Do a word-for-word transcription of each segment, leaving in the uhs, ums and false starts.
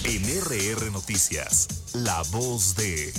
En R R Noticias, la voz de...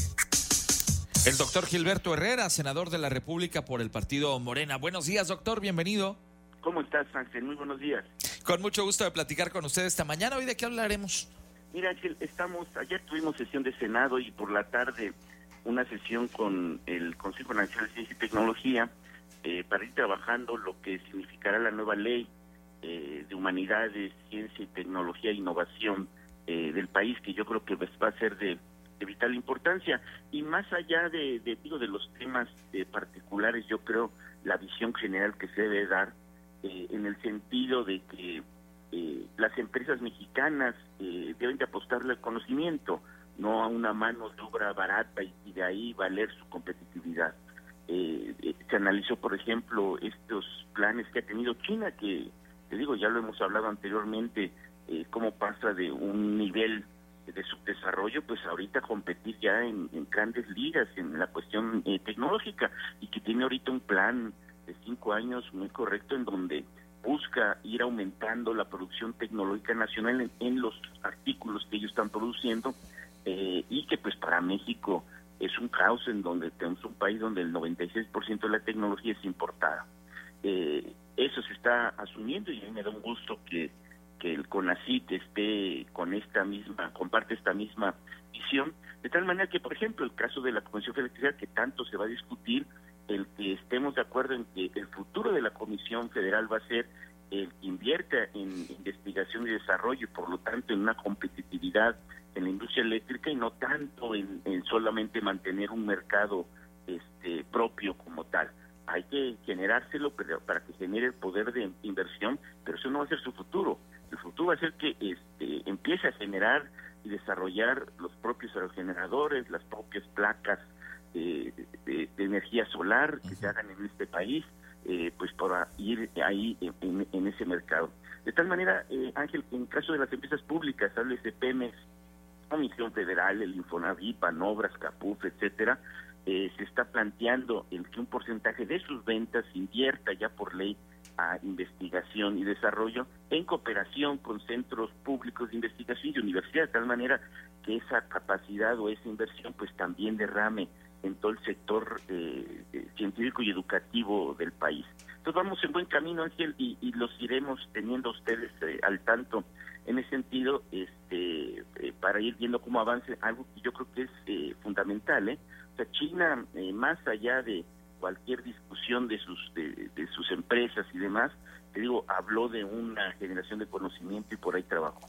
El doctor Gilberto Herrera, senador de la República por el partido Morena. Buenos días, doctor, bienvenido. ¿Cómo estás, Ángel? Muy buenos días. Con mucho gusto de platicar con usted esta mañana. ¿Hoy de qué hablaremos? Mira, Ángel, estamos, ayer tuvimos sesión de Senado y por la tarde una sesión con el Consejo Nacional de Ciencia y Tecnología eh, para ir trabajando lo que significará la nueva ley eh, de humanidades, ciencia y tecnología e innovación eh, del país, que yo creo que pues, va a ser de, de vital importancia. Y más allá de, de, digo, de los temas eh, particulares, yo creo la visión general que se debe dar eh, en el sentido de que eh, las empresas mexicanas eh, deben de apostarle al conocimiento, no a una mano de obra barata y, y de ahí valer su competitividad. Eh, eh, se analizó, por ejemplo, estos planes que ha tenido China, que, te digo, ya lo hemos hablado anteriormente, eh, cómo pasa de un nivel de subdesarrollo, pues ahorita competir ya en, en grandes ligas, en la cuestión eh, tecnológica, y que tiene ahorita un plan de cinco años muy correcto en donde busca ir aumentando la producción tecnológica nacional en, en los artículos que ellos están produciendo, eh, y que pues para México es un caos en donde tenemos un país donde el noventa y seis por ciento de la tecnología es importada. Eh, eso se está asumiendo y a mí me da un gusto que, que el CONACYT esté con esta misma, comparte esta misma visión, de tal manera que, por ejemplo, el caso de la Comisión Federal de Electricidad, que tanto se va a discutir, el que estemos de acuerdo en que el futuro de la Comisión Federal va a ser el que invierta en investigación y desarrollo y por lo tanto en una competitividad en la industria eléctrica y no tanto en, en solamente mantener un mercado este propio como tal. Hay que generárselo para, para que genere el poder de inversión, pero eso no va a ser su futuro. El futuro va a ser que este, empiece a generar y desarrollar los propios aerogeneradores, las propias placas de, de, de energía solar que se hagan en este país, eh, pues para ir ahí en, en, en ese mercado. De tal manera, eh, Ángel, en caso de las empresas públicas, háblese Pemex, Comisión Federal, el Infonavit, Banobras, Capuf, etcétera, eh, se está planteando el que un porcentaje de sus ventas invierta ya por ley a investigación y desarrollo en cooperación con centros públicos de investigación y universidades, de tal manera que esa capacidad o esa inversión pues también derrame en todo el sector eh, científico y educativo del país. Entonces vamos en buen camino, Ángel, y, y los iremos teniendo ustedes eh, al tanto en ese sentido, este eh, para ir viendo cómo avance algo que yo creo que es eh, fundamental, ¿eh? O sea, China, eh, más allá de cualquier discusión de sus de, de sus empresas y demás, te digo, habló de una generación de conocimiento y por ahí trabajó.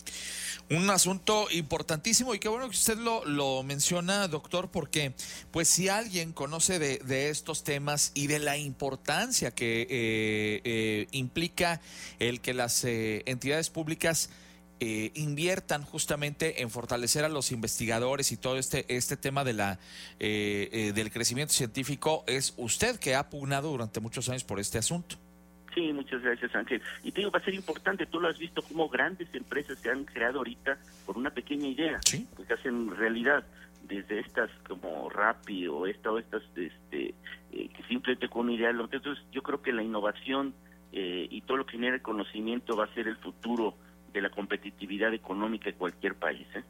Un asunto importantísimo y qué bueno que usted lo, lo menciona, doctor, porque pues si alguien conoce de, de estos temas y de la importancia que eh, eh, implica el que las eh, entidades públicas eh, inviertan justamente en fortalecer a los investigadores y todo este este tema de la eh, eh, del crecimiento científico, es usted, que ha pugnado durante muchos años por este asunto. Sí, muchas gracias, Ángel. Y te digo, va a ser importante, tú lo has visto, cómo grandes empresas se han creado ahorita por una pequeña idea, ¿sí?, que se hacen realidad, desde estas como Rappi o esta o estas este eh, que simplemente con una idea. Entonces yo creo que la innovación eh, y todo lo que genera el conocimiento va a ser el futuro de la competitividad económica de cualquier país, ¿eh?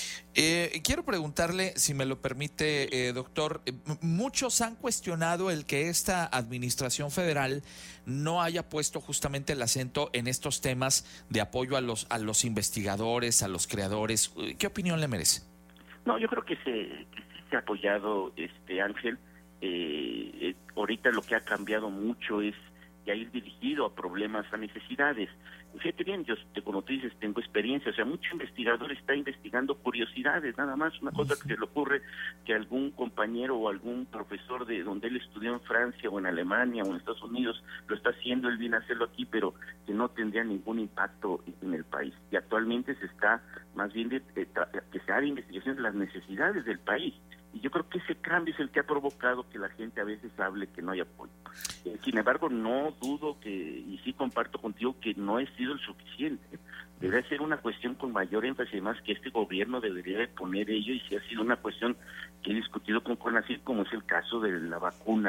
Eh, quiero preguntarle, si me lo permite, eh, doctor, eh, muchos han cuestionado el que esta administración federal no haya puesto justamente el acento en estos temas de apoyo a los a los investigadores, a los creadores. ¿Qué opinión le merece? No, yo creo que se, que sí se ha apoyado, este Ángel. Eh, eh, ahorita lo que ha cambiado mucho es ya ir dirigido a problemas, a necesidades. Fíjate bien, yo, como tú dices, tengo experiencia, o sea, mucho investigador está investigando curiosidades, nada más, una cosa que se le ocurre que algún compañero o algún profesor de donde él estudió en Francia o en Alemania o en Estados Unidos lo está haciendo, él viene a hacerlo aquí, pero que no tendría ningún impacto en el país. Y actualmente se está más bien de, de, de que se haga investigación de las necesidades del país. Y yo creo que ese cambio es el que ha provocado que la gente a veces hable que no hay apoyo. Eh, sin embargo, no dudo que, y sí comparto contigo, que no ha sido el suficiente. Debe ser una cuestión con mayor énfasis, además que este gobierno debería de poner ello, y si ha sido una cuestión que he discutido con CONACYT, como es el caso de la vacuna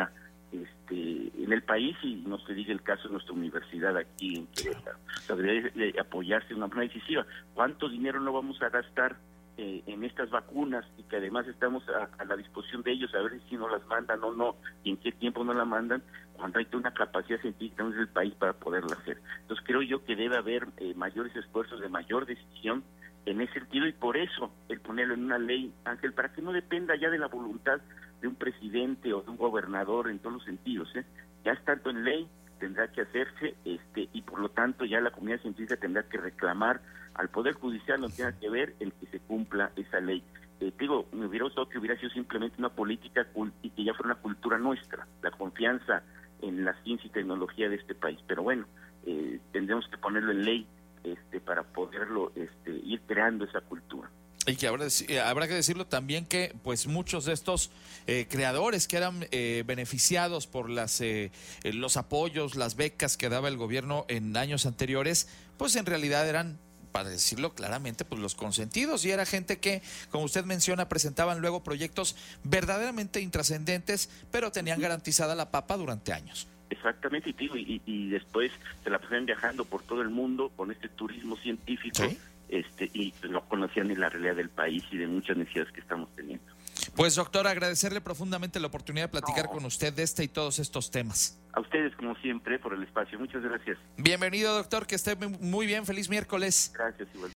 este, en el país, y no se diga el caso de nuestra universidad aquí en Querétaro. O sea, debería de apoyarse de una manera decisiva. ¿Cuánto dinero no vamos a gastar eh, en estas vacunas y que además estamos a, a la disposición de ellos a ver si nos las mandan o no y en qué tiempo no la mandan, cuando hay toda una capacidad científica en el país para poderla hacer? Entonces creo yo que debe haber eh, mayores esfuerzos de mayor decisión en ese sentido, y por eso el ponerlo en una ley, Ángel, para que no dependa ya de la voluntad de un presidente o de un gobernador en todos los sentidos, ¿eh? Ya estando en ley tendrá que hacerse, este y por lo tanto ya la comunidad científica tendrá que reclamar al Poder Judicial, no tenga que ver el que se cumpla esa ley. Eh, digo, me hubiera gustado que hubiera sido simplemente una política y que ya fuera una cultura nuestra, la confianza en la ciencia y tecnología de este país, pero bueno, eh, tendremos que ponerlo en ley este para poderlo este ir creando esa cultura. Y que habrá, habrá que decirlo también que pues muchos de estos eh, creadores que eran eh, beneficiados por las eh, los apoyos, las becas que daba el gobierno en años anteriores, pues en realidad eran, para decirlo claramente, pues los consentidos, y era gente que, como usted menciona, presentaban luego proyectos verdaderamente intrascendentes, pero tenían garantizada la papa durante años. Exactamente, y, digo, y, y después se la pasan viajando por todo el mundo con este turismo científico, ¿sí? este y no conocían ni la realidad del país y de muchas necesidades que estamos teniendo. Pues doctor, agradecerle profundamente la oportunidad de platicar no. con usted de este y todos estos temas. A ustedes, como siempre, por el espacio. Muchas gracias. Bienvenido, doctor, que esté muy bien. Feliz miércoles. Gracias, igual.